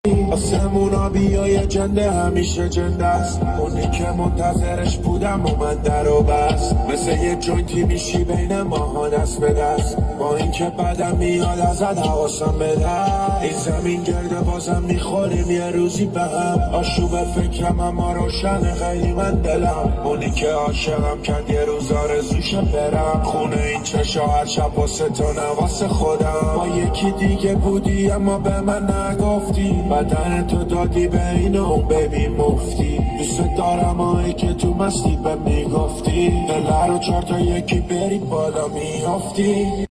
آسمونا بیای جنده همیشه جنده است، اونی که منتظرش بودم و من در و بست، مثل یه جوینتی میشی بین ماها دست به دست، با این که بدم میاد ازت حواسم به دست، این زمین گرده بازم میخوریم یه روزی به هم، آشوب فکرم اما روشن خیلی من دلم، اونی که عاشقم کرد یه روز آرزوشه برم خونه این چشا هر شب واسه تو واسه خودم، با یکی دیگه بودی اما به من نگفتی، بدن تو دادی به این اون ببین مفتی، دوست دارم آهی که تو مستی به میگفتی، دل رو 4 تا یکی بری بالا میافتی.